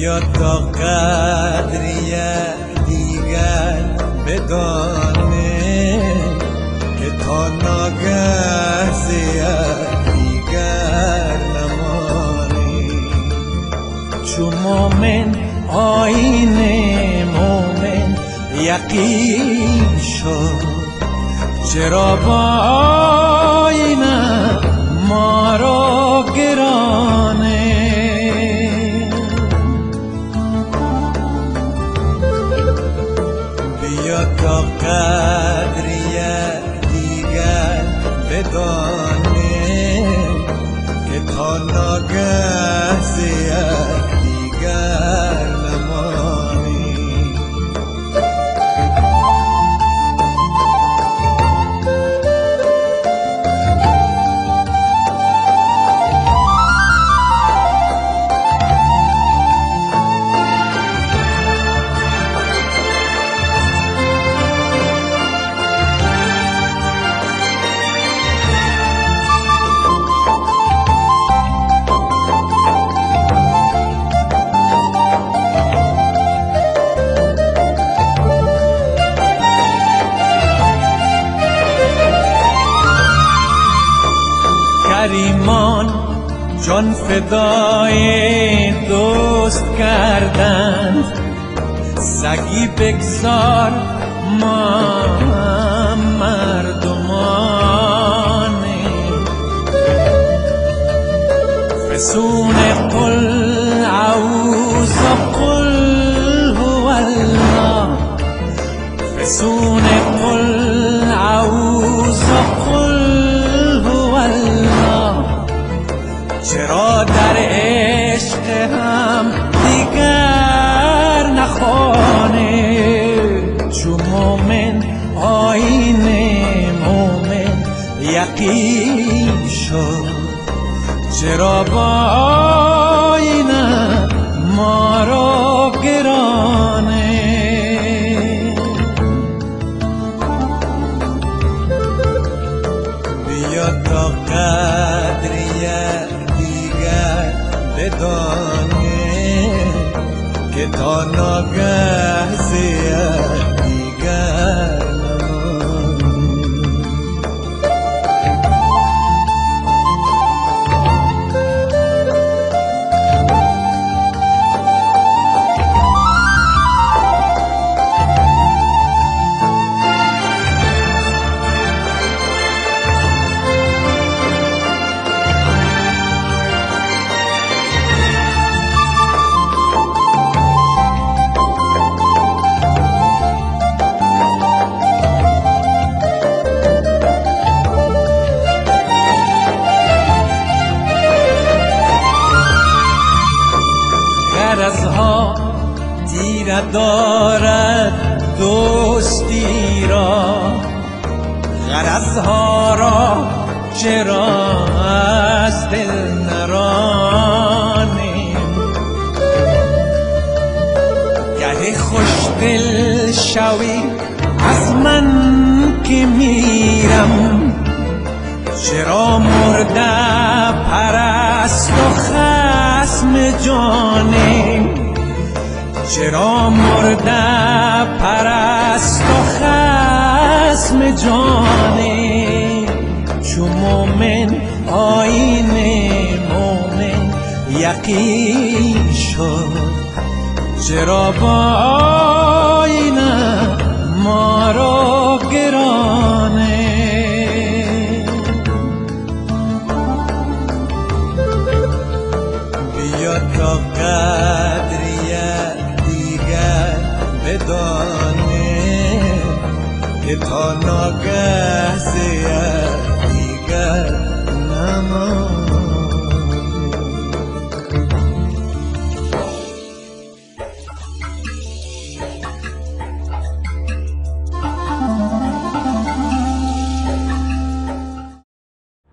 بیا تا قدری دیگر بدانه که تا ناگه زیاد دیگر نمانی. چو مومن آیین مومن یقین شد، چرا با آینه ما را گرانه. بیا تا قدری دیگر بدانه که تا ناگه زیاد دیگر نمانی. کریمان جان فدای دوست کردند، سگی بگذار ما مردمانیم. فسون قل اعوذ قل هو الله، فسون قل اعوذ قل هو الله. چرا در عشق هم دیگر نخوانه؟ چو مومن آیین مومن یقین شد، چرا با آینه ما را گرانه. بیا تا قدری دیگر بدانه که تا ناگه زیاد دیگر نمانی. غرضها تیره دارد دوستی را، غرضها را چرا از دل نرانیم. گه خوش دل شوی از من که میرم، چرا مرده پرست و خصم جانیم. چرا مرده پرست و خصم جانیم. چو مومن آیین مومن یقین شد، چرا با آینه ما را گرانه. بیا تا قدری دیگر بدانه که تا ناگه زیاد دیگر نمانی.